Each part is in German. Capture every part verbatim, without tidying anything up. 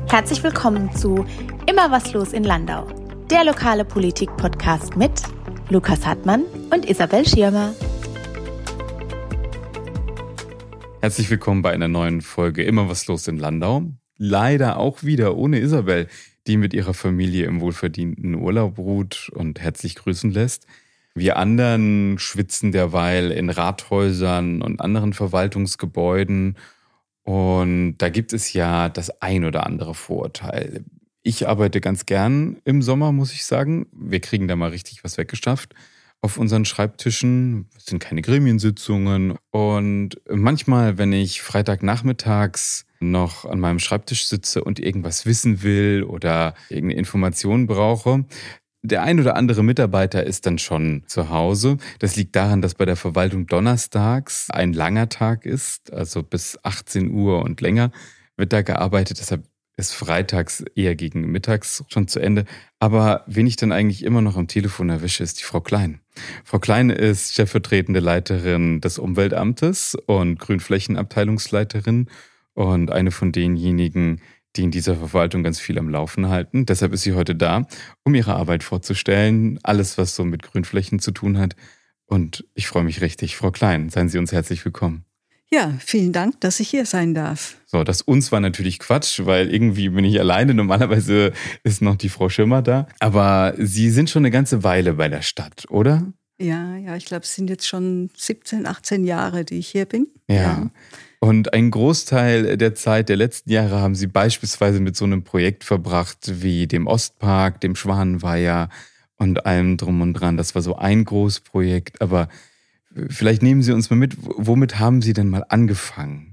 Herzlich willkommen zu Immer was los in Landau, der lokale Politik-Podcast mit Lukas Hartmann und Isabel Schirmer. Herzlich willkommen bei einer neuen Folge Immer was los in Landau. Leider auch wieder ohne Isabel, die mit ihrer Familie im wohlverdienten Urlaub ruht und herzlich grüßen lässt. Wir anderen schwitzen derweil in Rathäusern und anderen Verwaltungsgebäuden. Und da gibt es ja das ein oder andere Vorurteil. Ich arbeite ganz gern im Sommer, muss ich sagen. Wir kriegen da mal richtig was weggeschafft auf unseren Schreibtischen. Es sind keine Gremiensitzungen. Und manchmal, wenn ich Freitagnachmittags noch an meinem Schreibtisch sitze und irgendwas wissen will oder irgendeine Information brauche, der ein oder andere Mitarbeiter ist dann schon zu Hause. Das liegt daran, dass bei der Verwaltung donnerstags ein langer Tag ist, also bis achtzehn Uhr und länger wird da gearbeitet. Deshalb ist freitags eher gegen mittags schon zu Ende. Aber wen ich dann eigentlich immer noch am Telefon erwische, ist die Frau Klein. Frau Klein ist stellvertretende Leiterin des Umweltamtes und Grünflächenabteilungsleiterin und eine von denjenigen, die in dieser Verwaltung ganz viel am Laufen halten. Deshalb ist sie heute da, um ihre Arbeit vorzustellen, alles, was so mit Grünflächen zu tun hat. Und ich freue mich richtig. Frau Klein, seien Sie uns herzlich willkommen. Ja, vielen Dank, dass ich hier sein darf. So, das uns war natürlich Quatsch, weil irgendwie bin ich alleine. Normalerweise ist noch die Frau Schirmer da. Aber Sie sind schon eine ganze Weile bei der Stadt, oder? Ja, ja, ich glaube, es sind jetzt schon siebzehn, achtzehn Jahre, die ich hier bin. Ja. ja. Und einen Großteil der Zeit der letzten Jahre haben Sie beispielsweise mit so einem Projekt verbracht wie dem Ostpark, dem Schwanenweiher und allem drum und dran. Das war so ein Großprojekt. Aber vielleicht nehmen Sie uns mal mit, womit haben Sie denn mal angefangen?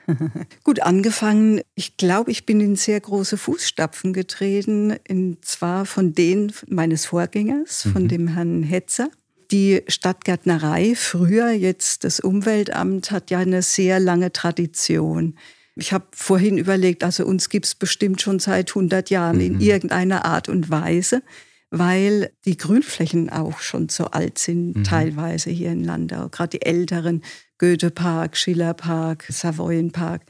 Gut angefangen. Ich glaube, ich bin in sehr große Fußstapfen getreten, und zwar von denen meines Vorgängers, mhm. von dem Herrn Hetzer. Die Stadtgärtnerei, früher jetzt das Umweltamt, hat ja eine sehr lange Tradition. Ich habe vorhin überlegt, also uns gibt es bestimmt schon seit hundert Jahren mhm. in irgendeiner Art und Weise, weil die Grünflächen auch schon so alt sind, mhm. teilweise hier in Landau. Gerade die älteren, Goethepark, Schillerpark, Savoyenpark.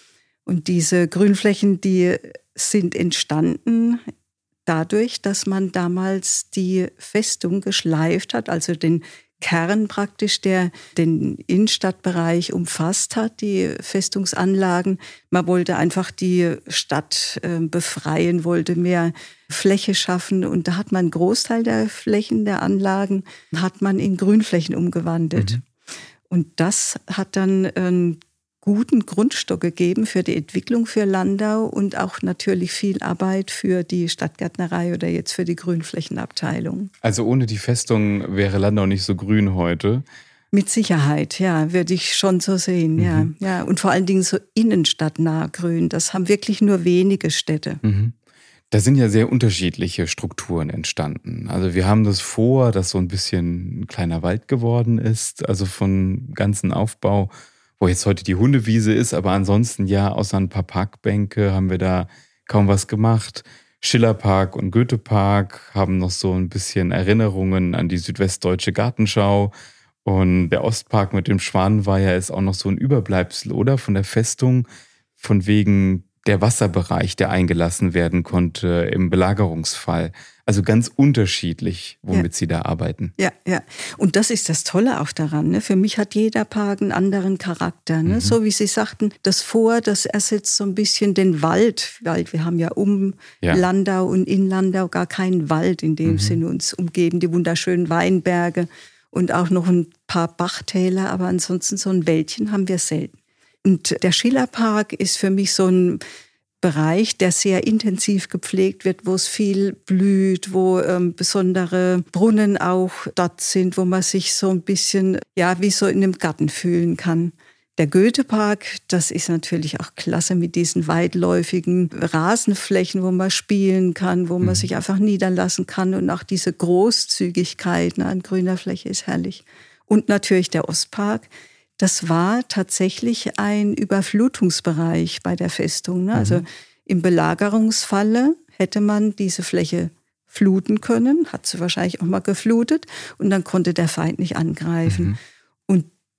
Und diese Grünflächen, die sind entstanden dadurch, dass man damals die Festung geschleift hat, also den Kern praktisch, der den Innenstadtbereich umfasst hat, die Festungsanlagen. Man wollte einfach die Stadt äh, befreien, wollte mehr Fläche schaffen. Und da hat man einen Großteil der Flächen, der Anlagen, hat man in Grünflächen umgewandelt. Mhm. Und das hat dann einen guten Grundstock gegeben für die Entwicklung für Landau und auch natürlich viel Arbeit für die Stadtgärtnerei oder jetzt für die Grünflächenabteilung. Also ohne die Festung wäre Landau nicht so grün heute? Mit Sicherheit, ja, würde ich schon so sehen, mhm. ja. ja. Und vor allen Dingen so innenstadtnah grün, das haben wirklich nur wenige Städte. Mhm. Da sind ja sehr unterschiedliche Strukturen entstanden. Also wir haben das vor, dass so ein bisschen ein kleiner Wald geworden ist, also von ganzen Aufbau, wo jetzt heute die Hundewiese ist, aber ansonsten ja, außer ein paar Parkbänke haben wir da kaum was gemacht. Schillerpark und Goethepark haben noch so ein bisschen Erinnerungen an die südwestdeutsche Gartenschau. Und der Ostpark mit dem Schwanenweiher ist auch noch so ein Überbleibsel, oder? Von der Festung, von wegen der Wasserbereich, der eingelassen werden konnte im Belagerungsfall. Also ganz unterschiedlich, womit ja. Sie da arbeiten. Ja, ja. Und das ist das Tolle auch daran. Ne? Für mich hat jeder Park einen anderen Charakter. Ne? Mhm. So wie Sie sagten, das Vor, das ersetzt so ein bisschen den Wald, weil wir haben ja um ja. Landau und in Landau gar keinen Wald in dem mhm. Sinne uns umgeben. Die wunderschönen Weinberge und auch noch ein paar Bachtäler, aber ansonsten so ein Wäldchen haben wir selten. Und der Schillerpark ist für mich so ein Bereich, der sehr intensiv gepflegt wird, wo es viel blüht, wo ähm, besondere Brunnen auch dort sind, wo man sich so ein bisschen, ja, wie so in einem Garten fühlen kann. Der Goethepark, das ist natürlich auch klasse mit diesen weitläufigen Rasenflächen, wo man spielen kann, wo man mhm. sich einfach niederlassen kann. Und auch diese Großzügigkeit an grüner Fläche ist herrlich. Und natürlich der Ostpark. Das war tatsächlich ein Überflutungsbereich bei der Festung. Ne? Mhm. Also im Belagerungsfalle hätte man diese Fläche fluten können, hat sie wahrscheinlich auch mal geflutet und dann konnte der Feind nicht angreifen. Mhm. Und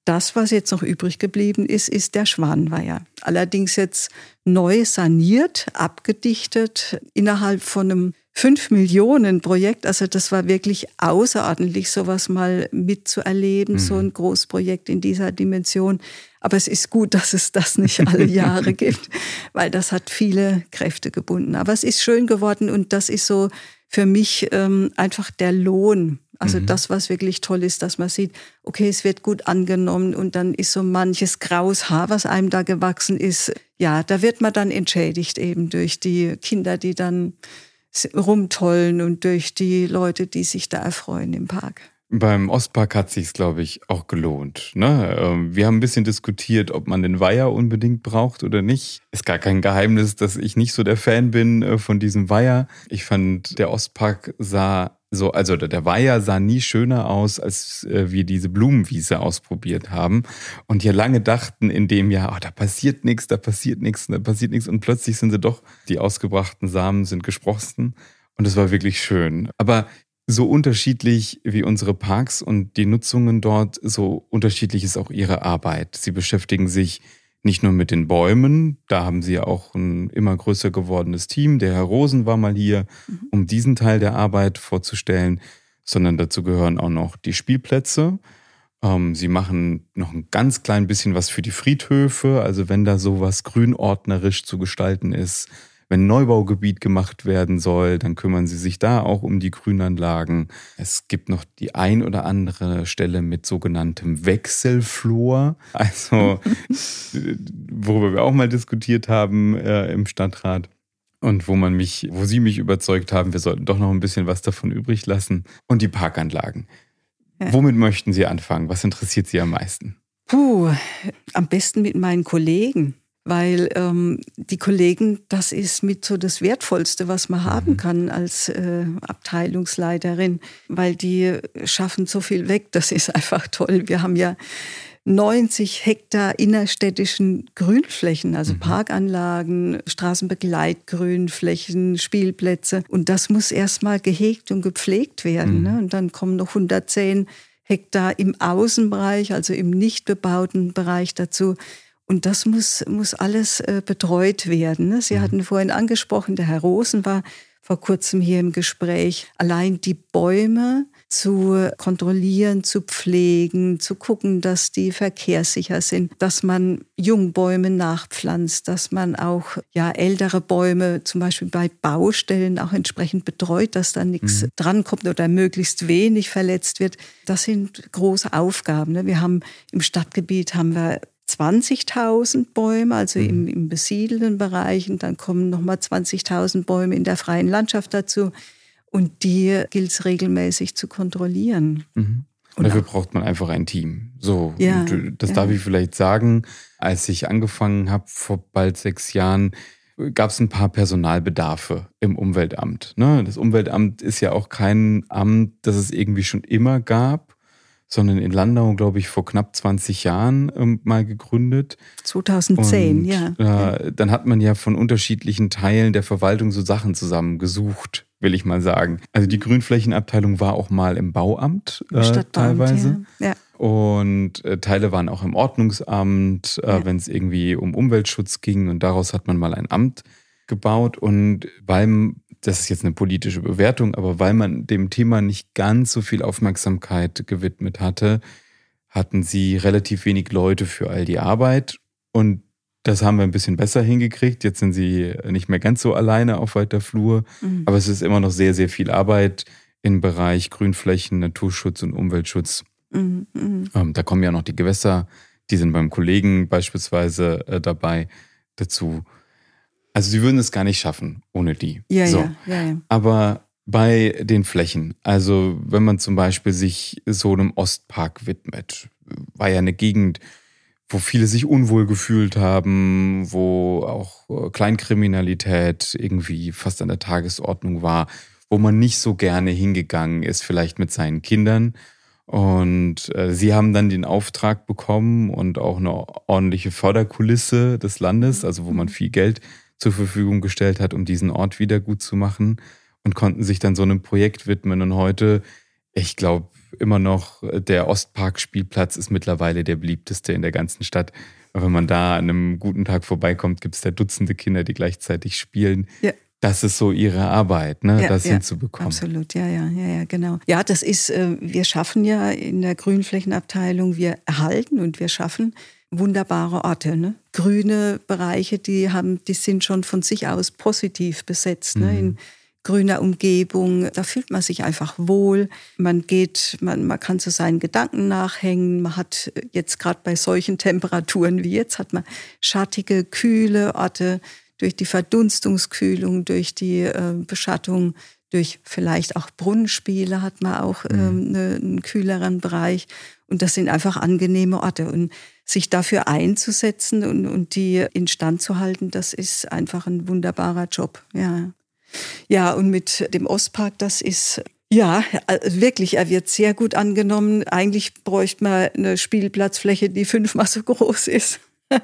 das, was jetzt noch übrig geblieben ist, ist der Schwanenweiher. Allerdings jetzt neu saniert, abgedichtet, innerhalb von einem fünf Millionen Projekt. Also das war wirklich außerordentlich, sowas mal mitzuerleben, mhm. so ein Großprojekt in dieser Dimension. Aber es ist gut, dass es das nicht alle Jahre gibt, weil das hat viele Kräfte gebunden. Aber es ist schön geworden und das ist so für mich ähm, einfach der Lohn. Also mhm. das, was wirklich toll ist, dass man sieht, okay, es wird gut angenommen und dann ist so manches graues Haar, was einem da gewachsen ist. Ja, da wird man dann entschädigt eben durch die Kinder, die dann rumtollen und durch die Leute, die sich da erfreuen im Park. Beim Ostpark hat sich's, glaube ich, auch gelohnt. Ne? Wir haben ein bisschen diskutiert, ob man den Weiher unbedingt braucht oder nicht. Ist gar kein Geheimnis, dass ich nicht so der Fan bin von diesem Weiher. Ich fand, der Ostpark sah so, also der Weiher sah nie schöner aus, als wir diese Blumenwiese ausprobiert haben. Und hier lange dachten in dem Jahr, oh, da passiert nichts, da passiert nichts, da passiert nichts. Und plötzlich sind sie doch, die ausgebrachten Samen sind gesprossen. Und es war wirklich schön. Aber so unterschiedlich wie unsere Parks und die Nutzungen dort, so unterschiedlich ist auch ihre Arbeit. Sie beschäftigen sich nicht nur mit den Bäumen, da haben sie ja auch ein immer größer gewordenes Team. Der Herr Rosen war mal hier, um diesen Teil der Arbeit vorzustellen, sondern dazu gehören auch noch die Spielplätze. Sie machen noch ein ganz klein bisschen was für die Friedhöfe, also wenn da sowas grünordnerisch zu gestalten ist. Wenn ein Neubaugebiet gemacht werden soll, dann kümmern sie sich da auch um die Grünanlagen. Es gibt noch die ein oder andere Stelle mit sogenanntem Wechselflor, also worüber wir auch mal diskutiert haben äh, im Stadtrat und wo man mich, wo sie mich überzeugt haben, wir sollten doch noch ein bisschen was davon übrig lassen. Und die Parkanlagen. Ja. Womit möchten Sie anfangen? Was interessiert Sie am meisten? Puh, am besten mit meinen Kollegen. Weil ähm, die Kollegen, das ist mit so das Wertvollste, was man haben kann als äh, Abteilungsleiterin, weil die schaffen so viel weg, das ist einfach toll. Wir haben ja neunzig Hektar innerstädtischen Grünflächen, also mhm. Parkanlagen, Straßenbegleitgrünflächen, Spielplätze. Und das muss erstmal gehegt und gepflegt werden. Mhm. Ne? Und dann kommen noch hundertzehn Hektar im Außenbereich, also im nicht bebauten Bereich dazu. Und das muss, muss alles äh, betreut werden. Ne? Sie mhm. hatten vorhin angesprochen, der Herr Rosen war vor kurzem hier im Gespräch. Allein die Bäume zu kontrollieren, zu pflegen, zu gucken, dass die verkehrssicher sind, dass man Jungbäume nachpflanzt, dass man auch ja, ältere Bäume zum Beispiel bei Baustellen auch entsprechend betreut, dass da nichts mhm. drankommt oder möglichst wenig verletzt wird. Das sind große Aufgaben. Ne? Wir haben im Stadtgebiet haben wir zwanzigtausend Bäume, also mhm. im, im besiedelten Bereich. Und dann kommen nochmal zwanzigtausend Bäume in der freien Landschaft dazu. Und die gilt es regelmäßig zu kontrollieren. Mhm. Und dafür auch, braucht man einfach ein Team. So, ja, und das ja. darf ich vielleicht sagen. Als ich angefangen habe, vor bald sechs Jahren, gab es ein paar Personalbedarfe im Umweltamt. Ne? Das Umweltamt ist ja auch kein Amt, das es irgendwie schon immer gab, sondern in Landau, glaube ich, vor knapp zwanzig Jahren ähm, mal gegründet. zweitausendzehn, und, ja. Äh, dann hat man ja von unterschiedlichen Teilen der Verwaltung so Sachen zusammengesucht, will ich mal sagen. Also die Grünflächenabteilung war auch mal im Bauamt äh, Stadtbauamt, teilweise. Ja. Ja. Und äh, Teile waren auch im Ordnungsamt, äh, ja. wenn es irgendwie um Umweltschutz ging. Und daraus hat man mal ein Amt gebaut. Und beim Das ist jetzt eine politische Bewertung, aber weil man dem Thema nicht ganz so viel Aufmerksamkeit gewidmet hatte, hatten sie relativ wenig Leute für all die Arbeit. Und das haben wir ein bisschen besser hingekriegt. Jetzt sind sie nicht mehr ganz so alleine auf weiter Flur. Mhm. Aber es ist immer noch sehr, sehr viel Arbeit im Bereich Grünflächen, Naturschutz und Umweltschutz. Mhm. Ähm, da kommen ja noch die Gewässer, die sind beim Kollegen beispielsweise äh, dabei dazu. Also sie würden es gar nicht schaffen ohne die. Ja, so. ja, ja, ja. Aber bei den Flächen, also wenn man zum Beispiel sich so einem Ostpark widmet, war ja eine Gegend, wo viele sich unwohl gefühlt haben, wo auch Kleinkriminalität irgendwie fast an der Tagesordnung war, wo man nicht so gerne hingegangen ist, vielleicht mit seinen Kindern. Und äh, sie haben dann den Auftrag bekommen und auch eine ordentliche Förderkulisse des Landes, also wo man viel Geld zur Verfügung gestellt hat, um diesen Ort wieder gut zu machen und konnten sich dann so einem Projekt widmen. Und heute, ich glaube, immer noch, der Ostpark-Spielplatz ist mittlerweile der beliebteste in der ganzen Stadt. Aber wenn man da an einem guten Tag vorbeikommt, gibt es da Dutzende Kinder, die gleichzeitig spielen. Ja. Das ist so ihre Arbeit, ne, ja, das ja, hinzubekommen. Absolut, ja, ja, ja, ja, genau. Ja, das ist, wir schaffen ja in der Grünflächenabteilung, wir erhalten und wir schaffen wunderbare Orte, ne? Grüne Bereiche, die haben, die sind schon von sich aus positiv besetzt, ne? In grüner Umgebung, da fühlt man sich einfach wohl. Man geht, man, man kann so seinen Gedanken nachhängen. Man hat jetzt gerade bei solchen Temperaturen wie jetzt, hat man schattige, kühle Orte durch die Verdunstungskühlung, durch die äh, Beschattung, durch vielleicht auch Brunnenspiele hat man auch ähm, ne, einen kühleren Bereich. Und das sind einfach angenehme Orte. Und sich dafür einzusetzen und, und die instand zu halten, das ist einfach ein wunderbarer Job, ja. Ja, und mit dem Ostpark, das ist, ja, wirklich, er wird sehr gut angenommen. Eigentlich bräuchte man eine Spielplatzfläche, die fünfmal so groß ist.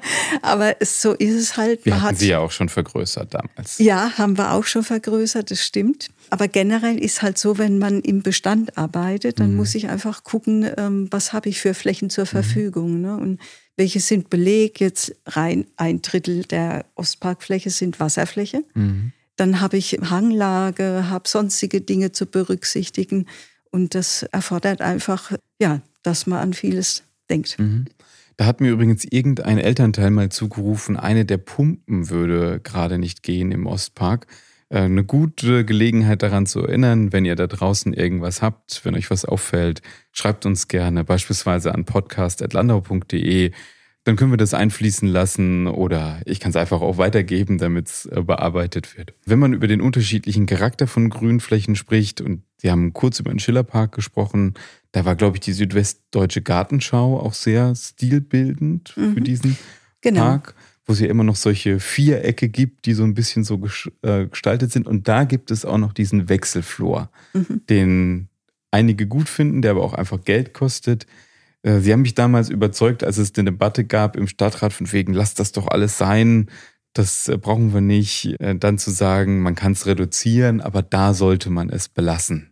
Aber so ist es halt. Wir hatten sie ja auch schon vergrößert damals. Ja, haben wir auch schon vergrößert, das stimmt. Aber generell ist halt so, wenn man im Bestand arbeitet, dann mhm. muss ich einfach gucken, was habe ich für Flächen zur Verfügung, ne? Und welche sind belegt. Jetzt rein ein Drittel der Ostparkfläche sind Wasserfläche. Mhm. Dann habe ich Hanglage, habe sonstige Dinge zu berücksichtigen. Und das erfordert einfach, ja, dass man an vieles denkt. Mhm. Da hat mir übrigens irgendein Elternteil mal zugerufen, eine der Pumpen würde gerade nicht gehen im Ostpark. Eine gute Gelegenheit daran zu erinnern, wenn ihr da draußen irgendwas habt, wenn euch was auffällt, schreibt uns gerne, beispielsweise an podcast at landau punkt de. Dann können wir das einfließen lassen oder ich kann es einfach auch weitergeben, damit es bearbeitet wird. Wenn man über den unterschiedlichen Charakter von Grünflächen spricht, und Sie haben kurz über den Schillerpark gesprochen, da war, glaube ich, die Südwestdeutsche Gartenschau auch sehr stilbildend mhm. für diesen genau. Park, wo es ja immer noch solche Vierecke gibt, die so ein bisschen so gestaltet sind. Und da gibt es auch noch diesen Wechselflor, mhm. den einige gut finden, der aber auch einfach Geld kostet. Sie haben mich damals überzeugt, als es eine Debatte gab im Stadtrat von wegen, lasst das doch alles sein, das brauchen wir nicht. Dann zu sagen, man kann es reduzieren, aber da sollte man es belassen.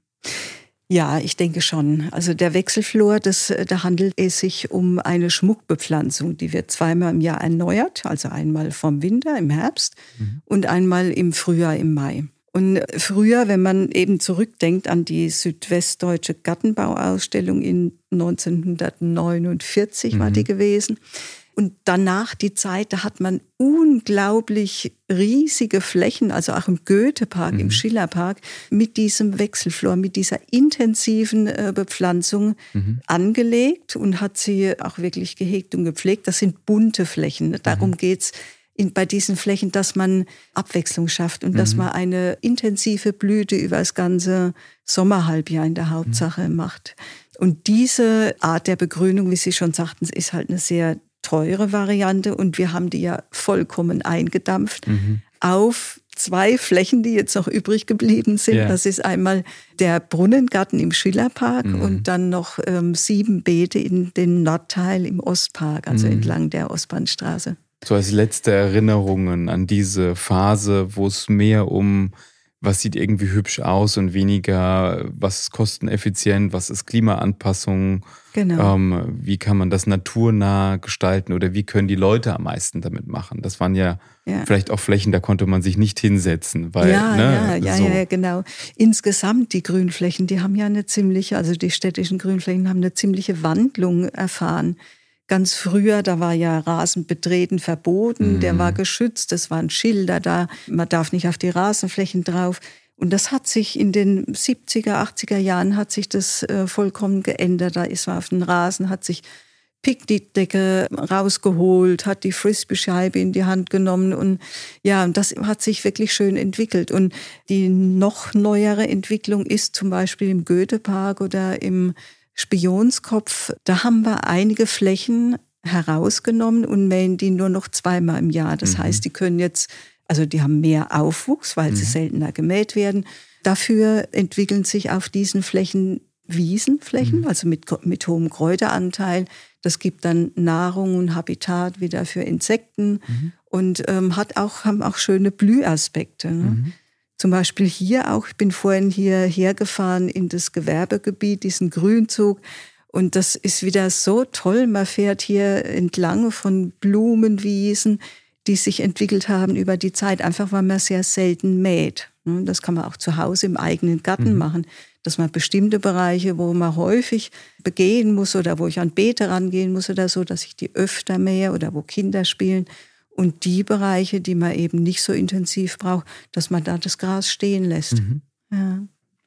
Ja, ich denke schon. Also der Wechselflor, das, da handelt es sich um eine Schmuckbepflanzung, die wird zweimal im Jahr erneuert, also einmal vom Winter im Herbst mhm. und einmal im Frühjahr im Mai. Und früher, wenn man eben zurückdenkt an die Südwestdeutsche Gartenbauausstellung in neunzehnhundertneunundvierzig mhm. war die gewesen. Und danach die Zeit, da hat man unglaublich riesige Flächen, also auch im Goethepark, mhm. im Schillerpark, mit diesem Wechselflor, mit dieser intensiven äh, Bepflanzung mhm. angelegt und hat sie auch wirklich gehegt und gepflegt. Das sind bunte Flächen. Darum mhm. geht's in, bei diesen Flächen, dass man Abwechslung schafft und mhm. dass man eine intensive Blüte über das ganze Sommerhalbjahr in der Hauptsache mhm. macht. Und diese Art der Begrünung, wie Sie schon sagten, ist halt eine sehr teure Variante und wir haben die ja vollkommen eingedampft mhm. auf zwei Flächen, die jetzt noch übrig geblieben sind. Yeah. Das ist einmal der Brunnengarten im Schillerpark mhm. und dann noch ähm, sieben Beete in den Nordteil im Ostpark, also mhm. entlang der Ostbahnstraße. So als letzte Erinnerungen an diese Phase, wo es mehr um was sieht irgendwie hübsch aus und weniger, was ist kosteneffizient, was ist Klimaanpassung, genau. ähm, wie kann man das naturnah gestalten oder wie können die Leute am meisten damit machen. Das waren ja, ja. vielleicht auch Flächen, da konnte man sich nicht hinsetzen. Weil, ja, ne, ja, so. ja, ja, genau. Insgesamt die Grünflächen, die haben ja eine ziemliche, also die städtischen Grünflächen haben eine ziemliche Wandlung erfahren. Ganz früher, da war ja Rasen betreten verboten, mhm. der war geschützt, es waren Schilder da, man darf nicht auf die Rasenflächen drauf. Und das hat sich in den siebziger, achtziger Jahren hat sich das äh, vollkommen geändert. Da ist man auf den Rasen, hat sich Picknickdecke rausgeholt, hat die Frisbee-Scheibe in die Hand genommen und ja, und das hat sich wirklich schön entwickelt. Und die noch neuere Entwicklung ist zum Beispiel im Goethepark oder im Spionskopf, da haben wir einige Flächen herausgenommen und mähen die nur noch zweimal im Jahr. Das mhm. heißt, die können jetzt, also die haben mehr Aufwuchs, weil mhm. sie seltener gemäht werden. Dafür entwickeln sich auf diesen Flächen Wiesenflächen, mhm. also mit, mit hohem Kräuteranteil. Das gibt dann Nahrung und Habitat wieder für Insekten mhm. und ähm, hat auch, haben auch schöne Blühaspekte. Ne? Mhm. Zum Beispiel hier auch, ich bin vorhin hierher gefahren in das Gewerbegebiet, diesen Grünzug. Und das ist wieder so toll. Man fährt hier entlang von Blumenwiesen, die sich entwickelt haben über die Zeit, einfach weil man sehr selten mäht. Das kann man auch zu Hause im eigenen Garten mhm. machen, dass man bestimmte Bereiche, wo man häufig begehen muss oder wo ich an Beete rangehen muss oder so, dass ich die öfter mähe oder wo Kinder spielen. Und die Bereiche, die man eben nicht so intensiv braucht, dass man da das Gras stehen lässt. Mhm. Ja.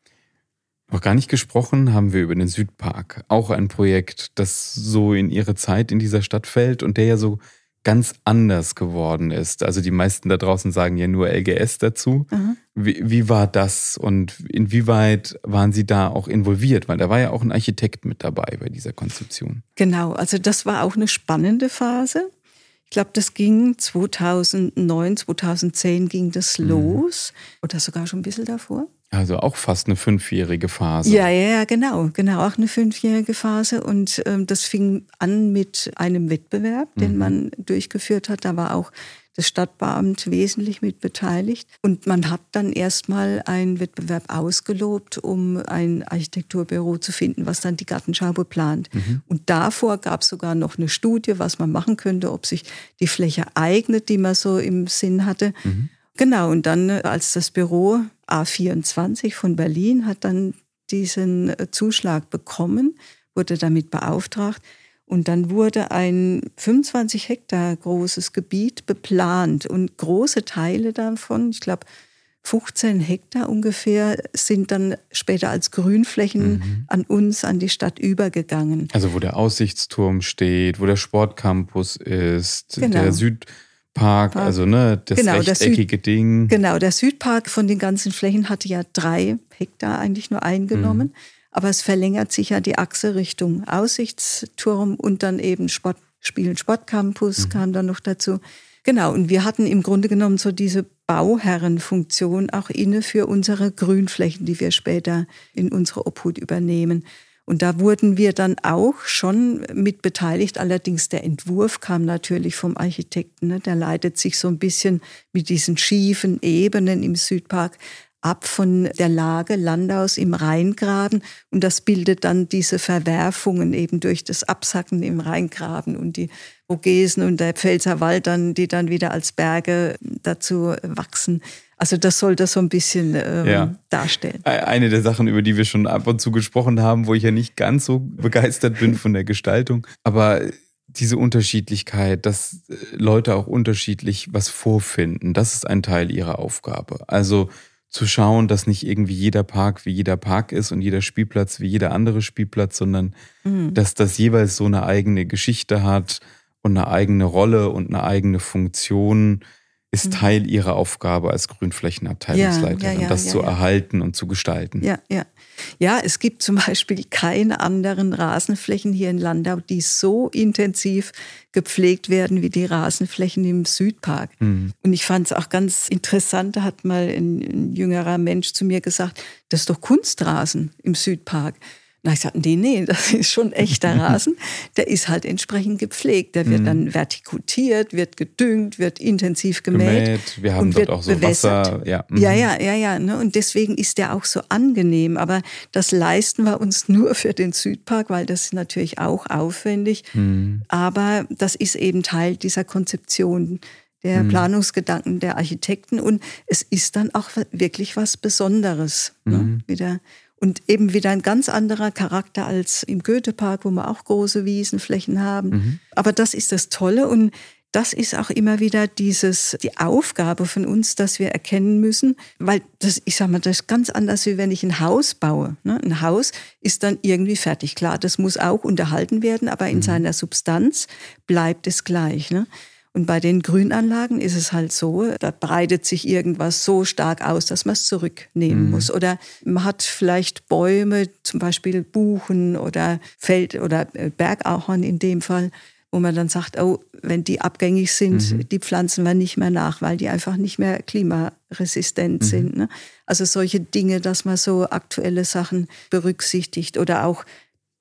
Noch gar nicht gesprochen haben wir über den Südpark. Auch ein Projekt, das so in ihre Zeit in dieser Stadt fällt und der ja so ganz anders geworden ist. Also die meisten da draußen sagen ja nur L G S dazu. Mhm. Wie, wie war das und inwieweit waren Sie da auch involviert? Weil da war ja auch ein Architekt mit dabei bei dieser Konzeption. Genau, also das war auch eine spannende Phase. Ich glaube, das ging zweitausendneun, zweitausendzehn ging das los. Mhm. Oder sogar schon ein bisschen davor. Also auch fast eine fünfjährige Phase. Ja, ja, genau, genau, auch eine fünfjährige Phase. Und ähm, das fing an mit einem Wettbewerb, den mhm. man durchgeführt hat. Da war auch das Stadtbeamt wesentlich mit beteiligt. Und man hat dann erstmal einen Wettbewerb ausgelobt, um ein Architekturbüro zu finden, was dann die Gartenschau beplant. Mhm. Und davor gab es sogar noch eine Studie, was man machen könnte, ob sich die Fläche eignet, die man so im Sinn hatte. Mhm. Genau, und dann als das Büro A vierundzwanzig von Berlin hat dann diesen Zuschlag bekommen, wurde damit beauftragt. Und dann wurde ein fünfundzwanzig Hektar großes Gebiet beplant. Und große Teile davon, ich glaube fünfzehn Hektar ungefähr, sind dann später als Grünflächen mhm. an uns, an die Stadt übergegangen. Also wo der Aussichtsturm steht, wo der Sportcampus ist, genau. der Süd... Park, also ne, das genau, rechteckige Süd, Ding. Genau, der Südpark von den ganzen Flächen hatte ja drei Hektar eigentlich nur eingenommen. Mhm. Aber es verlängert sich ja die Achse Richtung Aussichtsturm und dann eben Sport, Spielen Sportcampus mhm. kam dann noch dazu. Genau, und wir hatten im Grunde genommen so diese Bauherrenfunktion auch inne für unsere Grünflächen, die wir später in unsere Obhut übernehmen. Und da wurden wir dann auch schon mit beteiligt. Allerdings der Entwurf kam natürlich vom Architekten. Ne? Der leitet sich so ein bisschen mit diesen schiefen Ebenen im Südpark ab von der Lage Landaus im Rheingraben. Und das bildet dann diese Verwerfungen eben durch das Absacken im Rheingraben und die Vogesen und der Pfälzerwald, dann, die dann wieder als Berge dazu wachsen. Also das soll das so ein bisschen ähm, ja. darstellen. Eine der Sachen, über die wir schon ab und zu gesprochen haben, wo ich ja nicht ganz so begeistert bin von der Gestaltung. Aber diese Unterschiedlichkeit, dass Leute auch unterschiedlich was vorfinden, das ist ein Teil ihrer Aufgabe. Also zu schauen, dass nicht irgendwie jeder Park wie jeder Park ist und jeder Spielplatz wie jeder andere Spielplatz, sondern mhm. dass das jeweils so eine eigene Geschichte hat und eine eigene Rolle und eine eigene Funktion, ist Teil ihrer Aufgabe als Grünflächenabteilungsleiterin, ja, ja, ja, das ja, zu ja. erhalten und zu gestalten. Ja, ja. Ja, es gibt zum Beispiel keine anderen Rasenflächen hier in Landau, die so intensiv gepflegt werden wie die Rasenflächen im Südpark. Mhm. Und ich fand es auch ganz interessant, da hat mal ein, ein jüngerer Mensch zu mir gesagt, das ist doch Kunstrasen im Südpark. Na, ich sagte, nee, nee, das ist schon echter Rasen. Der ist halt entsprechend gepflegt. Der wird mhm. dann vertikutiert, wird gedüngt, wird intensiv gemäht. gemäht. Wir haben dort auch so bewässert. Wasser. Ja, mhm. ja, ja, ja, ja. Ne? Und deswegen ist der auch so angenehm. Aber das leisten wir uns nur für den Südpark, weil das ist natürlich auch aufwendig. Mhm. Aber das ist eben Teil dieser Konzeption, der mhm. Planungsgedanken der Architekten. Und es ist dann auch wirklich was Besonderes. Mhm. Ne? Wieder. Und eben wieder ein ganz anderer Charakter als im Goethepark, wo wir auch große Wiesenflächen haben. Mhm. Aber das ist das Tolle und das ist auch immer wieder dieses, die Aufgabe von uns, dass wir erkennen müssen, weil das, ich sag mal, das ist ganz anders, wie wenn ich ein Haus baue. Ne? Ein Haus ist dann irgendwie fertig. Klar, das muss auch unterhalten werden, aber in mhm. seiner Substanz bleibt es gleich. Ne? Und bei den Grünanlagen ist es halt so, da breitet sich irgendwas so stark aus, dass man es zurücknehmen mhm. muss. Oder man hat vielleicht Bäume, zum Beispiel Buchen oder Feld- oder Bergahorn in dem Fall, wo man dann sagt, oh, wenn die abgängig sind, mhm. die pflanzen wir nicht mehr nach, weil die einfach nicht mehr klimaresistent mhm. sind. Ne? Also solche Dinge, dass man so aktuelle Sachen berücksichtigt oder auch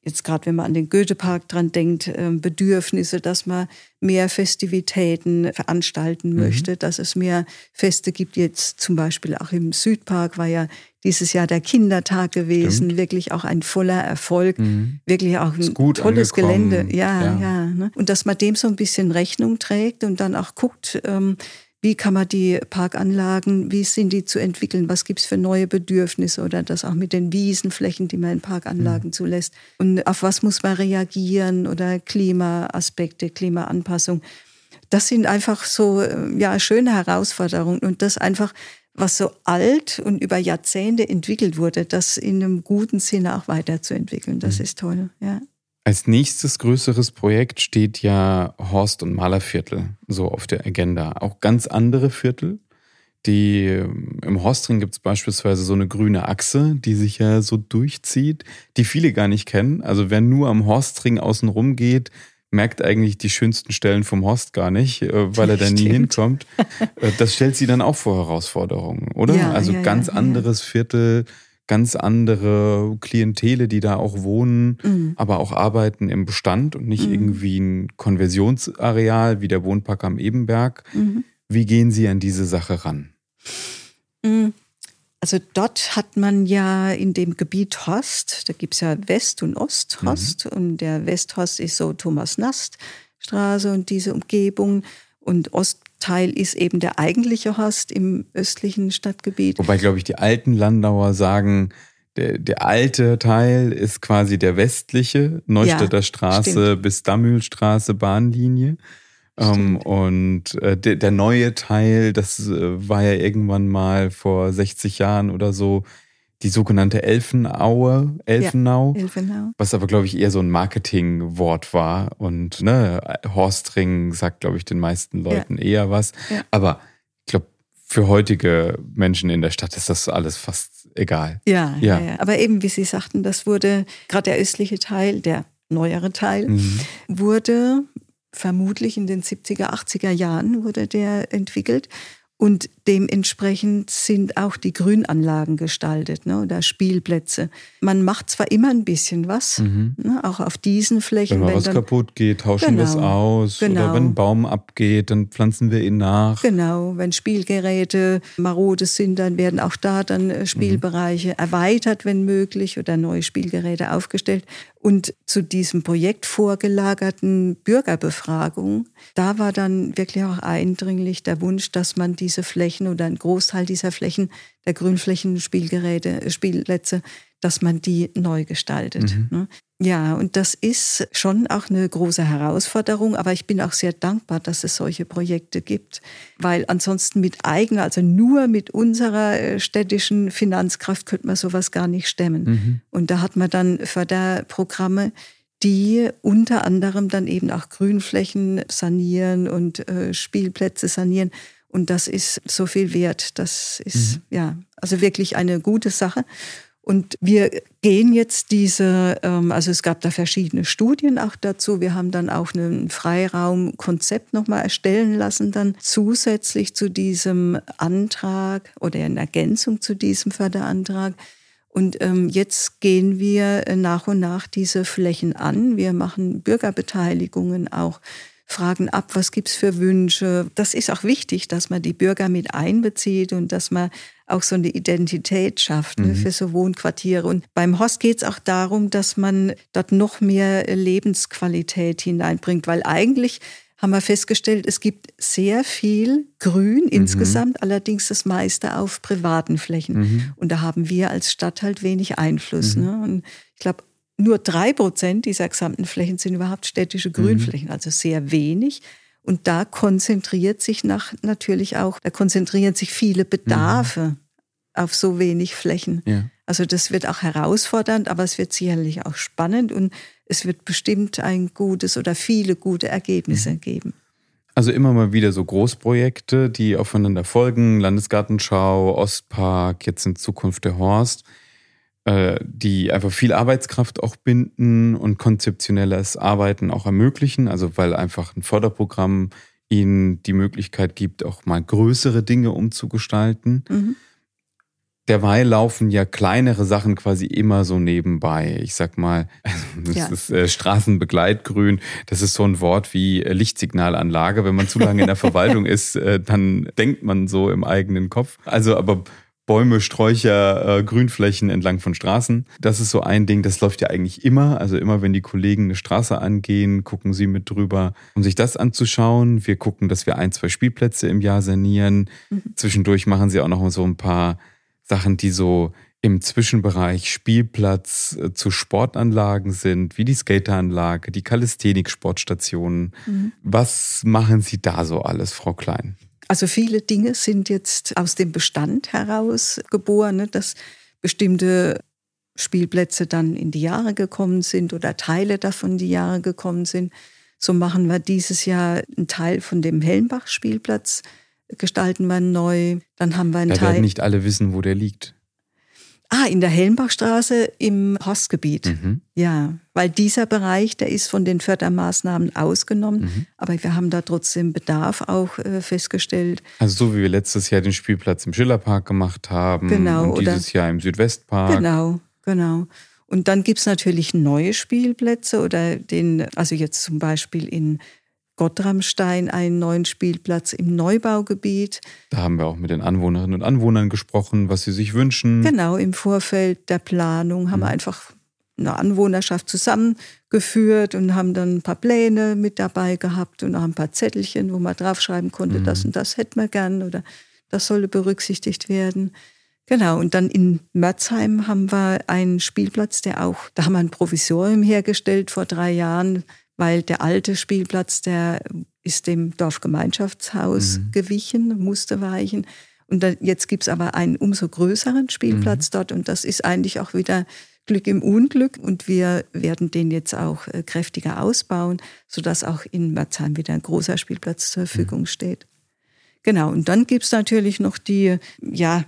jetzt gerade wenn man an den Goethepark dran denkt, Bedürfnisse, dass man mehr Festivitäten veranstalten möchte, mhm. dass es mehr Feste gibt. Jetzt zum Beispiel auch im Südpark war ja dieses Jahr der Kindertag gewesen, Stimmt. wirklich auch ein voller Erfolg, mhm. wirklich auch ein tolles angekommen. Gelände. Ja, ja. ja ne? Und dass man dem so ein bisschen Rechnung trägt und dann auch guckt, ähm, wie kann man die Parkanlagen, wie sind die zu entwickeln, was gibt es für neue Bedürfnisse oder das auch mit den Wiesenflächen, die man in Parkanlagen mhm. zulässt. Und auf was muss man reagieren oder Klimaaspekte, Klimaanpassung. Das sind einfach so ja, schöne Herausforderungen und das einfach, was so alt und über Jahrzehnte entwickelt wurde, das in einem guten Sinne auch weiterzuentwickeln. Das mhm. ist toll, ja. Als nächstes größeres Projekt steht ja Horst- und Malerviertel so auf der Agenda. Auch ganz andere Viertel. Die, im Horstring gibt es beispielsweise so eine grüne Achse, die sich ja so durchzieht, die viele gar nicht kennen. Also wer nur am Horstring außen rum geht, merkt eigentlich die schönsten Stellen vom Horst gar nicht, weil er da nie hinkommt. Das stellt sie dann auch vor Herausforderungen, oder? Ja, also ja, ganz ja, anderes ja. Viertel, ganz andere Klientele, die da auch wohnen, mhm. aber auch arbeiten im Bestand und nicht mhm. irgendwie ein Konversionsareal wie der Wohnpark am Ebenberg. Mhm. Wie gehen Sie an diese Sache ran? Also dort hat man ja in dem Gebiet Horst, da gibt es ja West- und Osthorst mhm. und der Westhorst ist so Thomas-Nast-Straße und diese Umgebung und Ostteil ist eben der eigentliche Horst im östlichen Stadtgebiet. Wobei, glaube ich, die alten Landauer sagen, der, der alte Teil ist quasi der westliche, Neustädter ja, Straße stimmt. bis Dammühlstraße Bahnlinie. Ähm, und äh, der, der neue Teil, das äh, war ja irgendwann mal vor sechzig Jahren oder so, die sogenannte Elfenaue, Elfenau, ja, Elfenau. Was aber, glaube ich, eher so ein Marketingwort war. Und ne, Horstring sagt, glaube ich, den meisten Leuten ja. eher was. Ja. Aber ich glaube, für heutige Menschen in der Stadt ist das alles fast egal. Ja, ja. ja, ja. Aber eben, wie Sie sagten, das wurde, gerade der östliche Teil, der neuere Teil, mhm. wurde vermutlich in den siebziger, achtziger Jahren wurde der entwickelt. Und dementsprechend sind auch die Grünanlagen gestaltet, ne, oder Spielplätze. Man macht zwar immer ein bisschen was, mhm. ne, auch auf diesen Flächen. Wenn mal wenn was dann, kaputt geht, tauschen genau, wir es aus. Genau. Oder wenn ein Baum abgeht, dann pflanzen wir ihn nach. Genau, wenn Spielgeräte marode sind, dann werden auch da dann Spielbereiche mhm. erweitert, wenn möglich, oder neue Spielgeräte aufgestellt. Und zu diesem Projekt vorgelagerten Bürgerbefragung, da war dann wirklich auch eindringlich der Wunsch, dass man diese Flächen oder einen Großteil dieser Flächen, der Grünflächen, Spielgeräte, Spielplätze, dass man die neu gestaltet. Mhm. Ja, und das ist schon auch eine große Herausforderung, aber ich bin auch sehr dankbar, dass es solche Projekte gibt, weil ansonsten mit eigener, also nur mit unserer städtischen Finanzkraft könnte man sowas gar nicht stemmen. Mhm. Und da hat man dann Förderprogramme, die unter anderem dann eben auch Grünflächen sanieren und äh, Spielplätze sanieren. Und das ist so viel wert. Das ist mhm. ja also wirklich eine gute Sache. Und wir gehen jetzt diese, also es gab da verschiedene Studien auch dazu. Wir haben dann auch ein Freiraumkonzept nochmal erstellen lassen, dann zusätzlich zu diesem Antrag oder in Ergänzung zu diesem Förderantrag. Und ähm, jetzt gehen wir nach und nach diese Flächen an. Wir machen Bürgerbeteiligungen auch, fragen ab, was gibt's für Wünsche. Das ist auch wichtig, dass man die Bürger mit einbezieht und dass man auch so eine Identität schafft, mhm. ne, für so Wohnquartiere. Und beim Horst geht es auch darum, dass man dort noch mehr Lebensqualität hineinbringt, weil eigentlich haben wir festgestellt, es gibt sehr viel Grün mhm. insgesamt, allerdings das meiste auf privaten Flächen. Mhm. Und da haben wir als Stadt halt wenig Einfluss. Mhm. Ne? Und ich glaube, nur drei Prozent dieser gesamten Flächen sind überhaupt städtische Grünflächen, mhm. also sehr wenig. Und da konzentriert sich nach, natürlich auch, da konzentrieren sich viele Bedarfe mhm. auf so wenig Flächen. Ja. Also das wird auch herausfordernd, aber es wird sicherlich auch spannend und es wird bestimmt ein gutes oder viele gute Ergebnisse mhm. geben. Also immer mal wieder so Großprojekte, die aufeinander folgen, Landesgartenschau, Ostpark, jetzt in Zukunft der Horst, die einfach viel Arbeitskraft auch binden und konzeptionelles Arbeiten auch ermöglichen, also weil einfach ein Förderprogramm ihnen die Möglichkeit gibt, auch mal größere Dinge umzugestalten. Mhm. Derweil laufen ja kleinere Sachen quasi immer so nebenbei. Ich sag mal, das ja. ist äh, Straßenbegleitgrün. Das ist so ein Wort wie äh, Lichtsignalanlage. Wenn man zu lange in der Verwaltung ist, äh, dann denkt man so im eigenen Kopf. Also aber Bäume, Sträucher, äh, Grünflächen entlang von Straßen. Das ist so ein Ding, das läuft ja eigentlich immer. Also immer, wenn die Kollegen eine Straße angehen, gucken sie mit drüber, um sich das anzuschauen. Wir gucken, dass wir ein, zwei Spielplätze im Jahr sanieren. Mhm. Zwischendurch machen sie auch noch so ein paar Sachen, die so im Zwischenbereich Spielplatz äh, zu Sportanlagen sind, wie die Skateranlage, die Calisthenics-Sportstationen. Mhm. Was machen Sie da so alles, Frau Klein? Also viele Dinge sind jetzt aus dem Bestand heraus geboren, ne, dass bestimmte Spielplätze dann in die Jahre gekommen sind oder Teile davon in die Jahre gekommen sind. So machen wir dieses Jahr einen Teil von dem Helmbach-Spielplatz, gestalten wir neu. Dann haben wir einen da Teil. werden nicht alle wissen, wo der liegt. Ah, in der Helmbachstraße im Horstgebiet. Mhm. Ja, weil dieser Bereich, der ist von den Fördermaßnahmen ausgenommen. Mhm. Aber wir haben da trotzdem Bedarf auch äh, festgestellt. Also so wie wir letztes Jahr den Spielplatz im Schillerpark gemacht haben. Genau. Und dieses oder, Jahr im Südwestpark. Genau, genau. Und dann gibt es natürlich neue Spielplätze oder den, also jetzt zum Beispiel in Gottramstein einen neuen Spielplatz im Neubaugebiet. Da haben wir auch mit den Anwohnerinnen und Anwohnern gesprochen, was sie sich wünschen. Genau, im Vorfeld der Planung haben mhm. wir einfach eine Anwohnerschaft zusammengeführt und haben dann ein paar Pläne mit dabei gehabt und auch ein paar Zettelchen, wo man draufschreiben konnte, mhm. das und das hätten wir gern oder das solle berücksichtigt werden. Genau, und dann in Merzheim haben wir einen Spielplatz, der auch, da haben wir ein Provisorium hergestellt vor drei Jahren, weil der alte Spielplatz, der ist dem Dorfgemeinschaftshaus mhm. gewichen, musste weichen. Und da, jetzt gibt es aber einen umso größeren Spielplatz mhm. dort und das ist eigentlich auch wieder Glück im Unglück. Und wir werden den jetzt auch äh, kräftiger ausbauen, sodass auch in Merzheim wieder ein großer Spielplatz zur Verfügung mhm. steht. Genau, und dann gibt es natürlich noch die ja,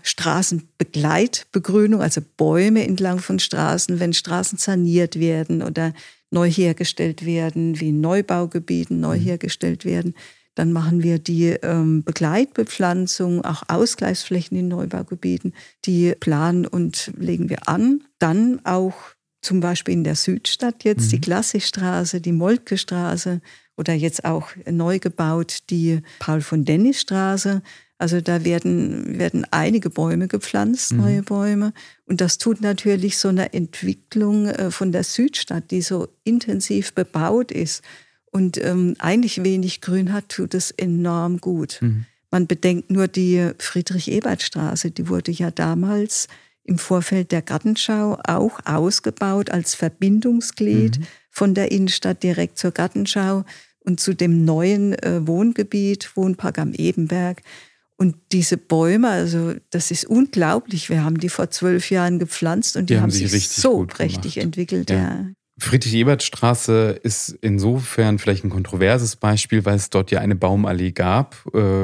Straßenbegleitbegrünung, also Bäume entlang von Straßen, wenn Straßen saniert werden oder neu hergestellt werden, wie in Neubaugebieten neu hergestellt werden. Dann machen wir die ähm, Begleitbepflanzung, auch Ausgleichsflächen in Neubaugebieten, die planen und legen wir an. Dann auch zum Beispiel in der Südstadt jetzt mhm. die Klassikstraße, die Moltke-Straße oder jetzt auch neu gebaut die Paul-von-Dennis-Straße. Also da werden, werden einige Bäume gepflanzt, mhm. neue Bäume. Und das tut natürlich so eine Entwicklung von der Südstadt, die so intensiv bebaut ist und ähm, eigentlich wenig Grün hat, tut es enorm gut. Mhm. Man bedenkt nur die Friedrich-Ebert-Straße, die wurde ja damals im Vorfeld der Gartenschau auch ausgebaut als Verbindungsglied mhm. von der Innenstadt direkt zur Gartenschau und zu dem neuen äh, Wohngebiet, Wohnpark am Ebenberg. Und diese Bäume, also das ist unglaublich. Wir haben die vor zwölf Jahren gepflanzt und die, die haben, haben sich, sich so prächtig gemacht. entwickelt. Ja. Ja. Friedrich-Ebert-Straße ist insofern vielleicht ein kontroverses Beispiel, weil es dort ja eine Baumallee gab,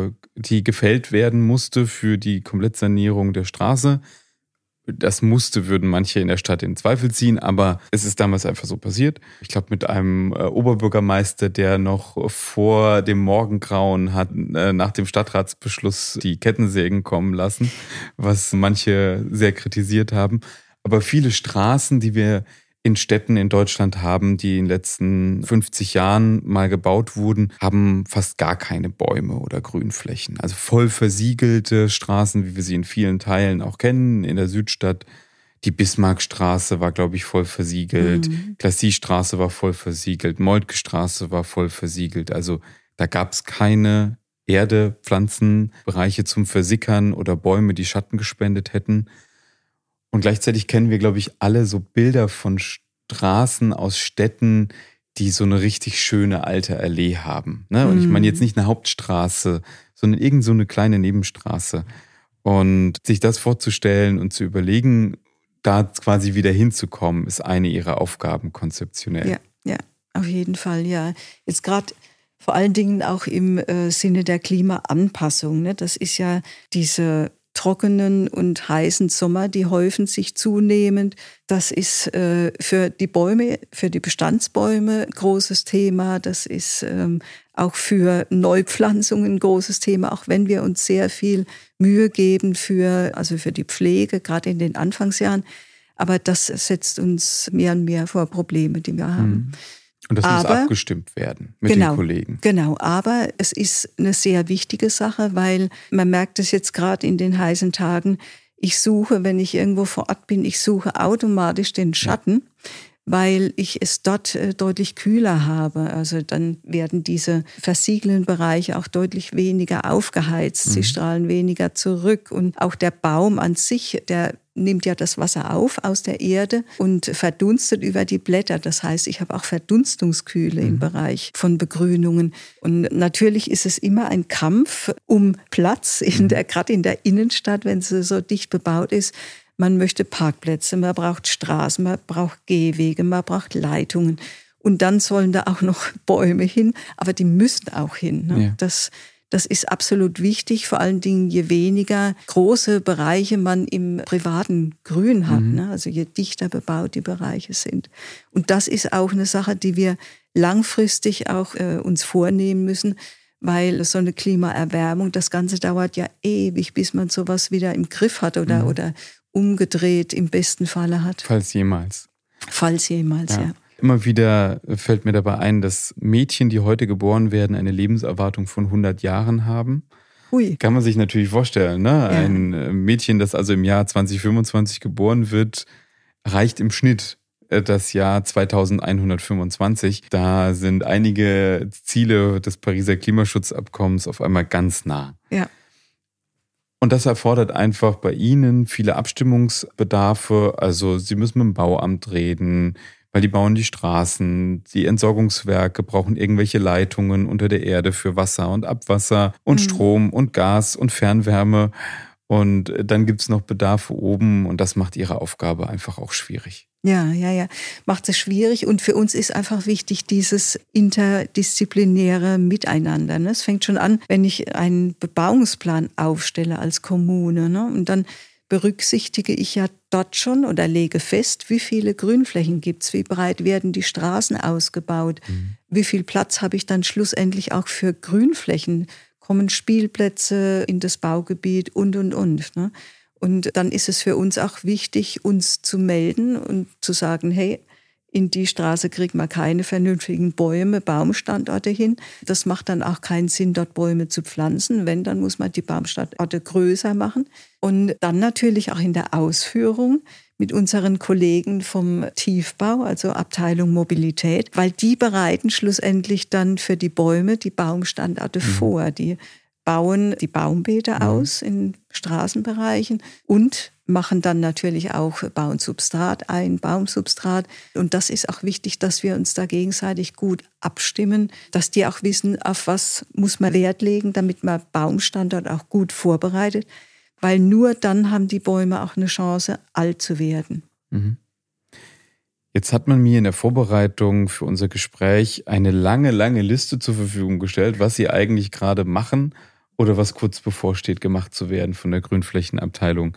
die gefällt werden musste für die Komplettsanierung der Straße. Das musste, würden manche in der Stadt in Zweifel ziehen, aber es ist damals einfach so passiert. Ich glaube, mit einem äh, Oberbürgermeister, der noch vor dem Morgengrauen hat äh, nach dem Stadtratsbeschluss die Kettensägen kommen lassen, was manche sehr kritisiert haben. Aber viele Straßen, die wir in Städten in Deutschland haben, die in den letzten fünfzig Jahren mal gebaut wurden, haben fast gar keine Bäume oder Grünflächen. Also voll versiegelte Straßen, wie wir sie in vielen Teilen auch kennen, in der Südstadt. Die Bismarckstraße war, glaube ich, voll versiegelt. Mhm. Glacis-Straße war voll versiegelt. Moltke-Straße war voll versiegelt. Also da gab es keine Erde, Pflanzenbereiche zum Versickern oder Bäume, die Schatten gespendet hätten. Und gleichzeitig kennen wir, glaube ich, alle so Bilder von Straßen aus Städten, die so eine richtig schöne alte Allee haben. Ne? Und ich meine jetzt nicht eine Hauptstraße, sondern irgend so eine kleine Nebenstraße. Und sich das vorzustellen und zu überlegen, da quasi wieder hinzukommen, ist eine ihrer Aufgaben konzeptionell. Ja, ja, auf jeden Fall, ja. Jetzt gerade vor allen Dingen auch im äh, Sinne der Klimaanpassung. Ne? Das ist ja diese trockenen und heißen Sommer, die häufen sich zunehmend. Das ist äh, für die Bäume, für die Bestandsbäume großes Thema. Das ist ähm, auch für Neupflanzungen ein großes Thema, auch wenn wir uns sehr viel Mühe geben für, also für die Pflege, gerade in den Anfangsjahren. Aber das setzt uns mehr und mehr vor Probleme, die wir haben. Und das aber, muss abgestimmt werden mit genau, den Kollegen. Genau, aber es ist eine sehr wichtige Sache, weil man merkt es jetzt gerade in den heißen Tagen. Ich suche, wenn ich irgendwo vor Ort bin, ich suche automatisch den Schatten, ja. weil ich es dort äh, deutlich kühler habe. Also dann werden diese versiegelnden Bereiche auch deutlich weniger aufgeheizt. Mhm. Sie strahlen weniger zurück. Und auch der Baum an sich, der nimmt ja das Wasser auf aus der Erde und verdunstet über die Blätter. Das heißt, ich habe auch Verdunstungskühle mhm. im Bereich von Begrünungen. Und natürlich ist es immer ein Kampf um Platz, in der, gerade in der Innenstadt, wenn sie so dicht bebaut ist. Man möchte Parkplätze, man braucht Straßen, man braucht Gehwege, man braucht Leitungen. Und dann sollen da auch noch Bäume hin, aber die müssen auch hin. Ne? Ja. Das, das ist absolut wichtig, vor allen Dingen je weniger große Bereiche man im privaten Grün hat, mhm. ne? Also je dichter bebaut die Bereiche sind. Und das ist auch eine Sache, die wir langfristig auch äh, uns vornehmen müssen, weil so eine Klimaerwärmung, das Ganze dauert ja ewig, bis man sowas wieder im Griff hat oder, mhm. oder umgedreht im besten Falle hat. Falls jemals. Falls jemals, ja. ja. Immer wieder fällt mir dabei ein, dass Mädchen, die heute geboren werden, eine Lebenserwartung von hundert Jahren haben. Ui. Kann man sich natürlich vorstellen, ne? Ja. Ein Mädchen, das also im Jahr zwanzig fünfundzwanzig geboren wird, erreicht im Schnitt das Jahr zweitausendeinhundertfünfundzwanzig. Da sind einige Ziele des Pariser Klimaschutzabkommens auf einmal ganz nah. Ja. Und das erfordert einfach bei Ihnen viele Abstimmungsbedarfe. Also Sie müssen mit dem Bauamt reden, weil die bauen die Straßen, die Entsorgungswerke brauchen irgendwelche Leitungen unter der Erde für Wasser und Abwasser und mhm. Strom und Gas und Fernwärme. Und dann gibt es noch Bedarfe oben und das macht Ihre Aufgabe einfach auch schwierig. Ja, ja, ja, macht es schwierig. Und für uns ist einfach wichtig dieses interdisziplinäre Miteinander. Ne? Es fängt schon an, wenn ich einen Bebauungsplan aufstelle als Kommune. Ne? Und dann berücksichtige ich ja dort schon oder lege fest, wie viele Grünflächen gibt es, wie breit werden die Straßen ausgebaut, mhm. wie viel Platz habe ich dann schlussendlich auch für Grünflächen, kommen Spielplätze in das Baugebiet und, und, und. Ne? Und dann ist es für uns auch wichtig, uns zu melden und zu sagen, hey, in die Straße kriegt man keine vernünftigen Bäume, Baumstandorte hin. Das macht dann auch keinen Sinn, dort Bäume zu pflanzen. Wenn, dann muss man die Baumstandorte größer machen. Und dann natürlich auch in der Ausführung mit unseren Kollegen vom Tiefbau, also Abteilung Mobilität, weil die bereiten schlussendlich dann für die Bäume die Baumstandorte mhm. vor. Die bauen die Baumbeete mhm. aus in Straßenbereichen und machen dann natürlich auch, bauen Substrat ein, Baumsubstrat. Und das ist auch wichtig, dass wir uns da gegenseitig gut abstimmen, dass die auch wissen, auf was muss man Wert legen, damit man Baumstandort auch gut vorbereitet. Weil nur dann haben die Bäume auch eine Chance, alt zu werden. Mhm. Jetzt hat man mir in der Vorbereitung für unser Gespräch eine lange, lange Liste zur Verfügung gestellt, was Sie eigentlich gerade machen oder was kurz bevorsteht, gemacht zu werden von der Grünflächenabteilung.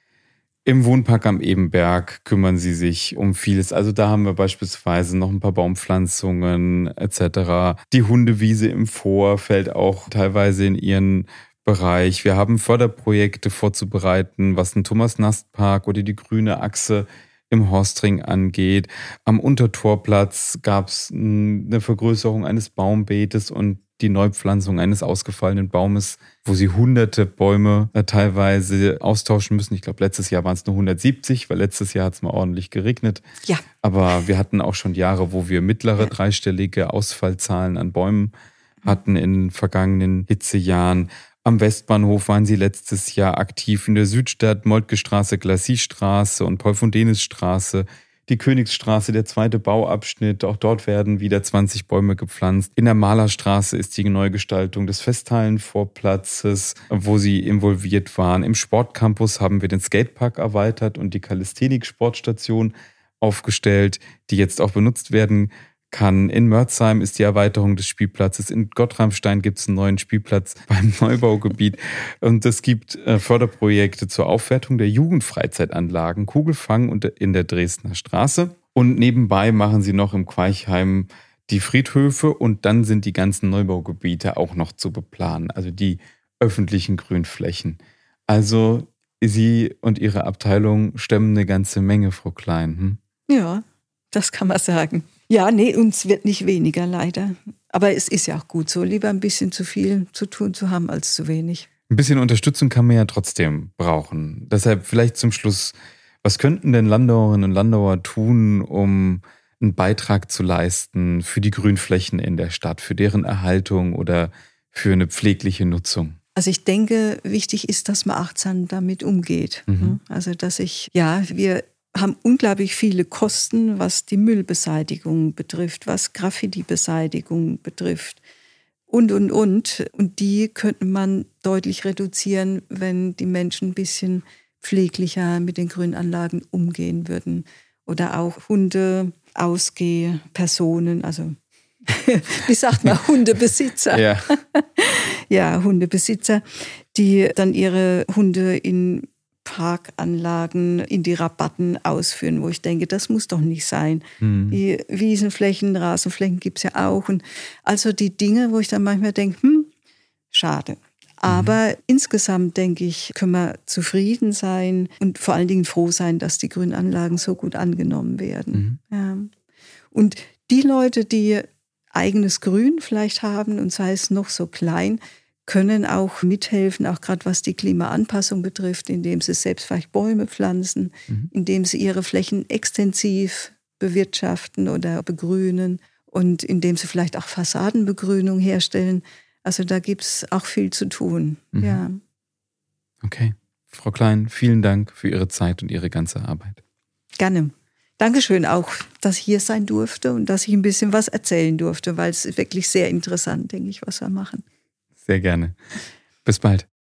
Im Wohnpark am Ebenberg kümmern Sie sich um vieles. Also da haben wir beispielsweise noch ein paar Baumpflanzungen et cetera. Die Hundewiese im Vor fällt auch teilweise in Ihren Bereich. Wir haben Förderprojekte vorzubereiten, was den Thomas-Nast-Park oder die grüne Achse im Horstring angeht. Am Untertorplatz gab es eine Vergrößerung eines Baumbeetes und die Neupflanzung eines ausgefallenen Baumes, wo sie hunderte Bäume teilweise austauschen müssen. Ich glaube, letztes Jahr waren es nur hundertsiebzig, weil letztes Jahr hat es mal ordentlich geregnet. Ja. Aber wir hatten auch schon Jahre, wo wir mittlere ja. dreistellige Ausfallzahlen an Bäumen hatten in den vergangenen Hitzejahren. Am Westbahnhof waren sie letztes Jahr aktiv in der Südstadt, Moltke-Straße, Glacis-Straße und Paul-von-Denis-Straße. Die Königsstraße, der zweite Bauabschnitt, auch dort werden wieder zwanzig Bäume gepflanzt. In der Malerstraße ist die Neugestaltung des Festhallenvorplatzes, wo sie involviert waren. Im Sportcampus haben wir den Skatepark erweitert und die Kalisthenik-Sportstation aufgestellt, die jetzt auch benutzt werden kann. In Mörzheim ist die Erweiterung des Spielplatzes. In Gottramstein gibt es einen neuen Spielplatz beim Neubaugebiet. Und es gibt Förderprojekte zur Aufwertung der Jugendfreizeitanlagen, Kugelfang und in der Dresdner Straße. Und nebenbei machen sie noch im Queichheim die Friedhöfe und dann sind die ganzen Neubaugebiete auch noch zu beplanen, also die öffentlichen Grünflächen. Also Sie und Ihre Abteilung stemmen eine ganze Menge, Frau Klein. Hm? Ja, das kann man sagen. Ja, nee, uns wird nicht weniger, leider. Aber es ist ja auch gut so, lieber ein bisschen zu viel zu tun zu haben als zu wenig. Ein bisschen Unterstützung kann man ja trotzdem brauchen. Deshalb vielleicht zum Schluss, was könnten denn Landauerinnen und Landauer tun, um einen Beitrag zu leisten für die Grünflächen in der Stadt, für deren Erhaltung oder für eine pflegliche Nutzung? Also ich denke, wichtig ist, dass man achtsam damit umgeht. Mhm. Also dass ich, ja, wir haben unglaublich viele Kosten, was die Müllbeseitigung betrifft, was Graffiti-Beseitigung betrifft und, und, und. Und die könnte man deutlich reduzieren, wenn die Menschen ein bisschen pfleglicher mit den Grünanlagen umgehen würden. Oder auch Hunde, Ausgehpersonen, also wie sagt man, Hundebesitzer. Ja. Ja, Hundebesitzer, die dann ihre Hunde in Parkanlagen, in die Rabatten ausführen, wo ich denke, das muss doch nicht sein. Mhm. Die Wiesenflächen, Rasenflächen gibt es ja auch. Und also die Dinge, wo ich dann manchmal denke, hm, schade. Aber mhm. insgesamt, denke ich, können wir zufrieden sein und vor allen Dingen froh sein, dass die Grünanlagen so gut angenommen werden. Mhm. Ja. Und die Leute, die eigenes Grün vielleicht haben und sei es noch so klein, können auch mithelfen, auch gerade was die Klimaanpassung betrifft, indem sie selbst vielleicht Bäume pflanzen, mhm. indem sie ihre Flächen extensiv bewirtschaften oder begrünen und indem sie vielleicht auch Fassadenbegrünung herstellen. Also da gibt es auch viel zu tun. Mhm. Ja. Okay. Frau Klein, vielen Dank für Ihre Zeit und Ihre ganze Arbeit. Gerne. Dankeschön auch, dass ich hier sein durfte und dass ich ein bisschen was erzählen durfte, weil es ist wirklich sehr interessant, denke ich, was wir machen. Sehr gerne. Bis bald.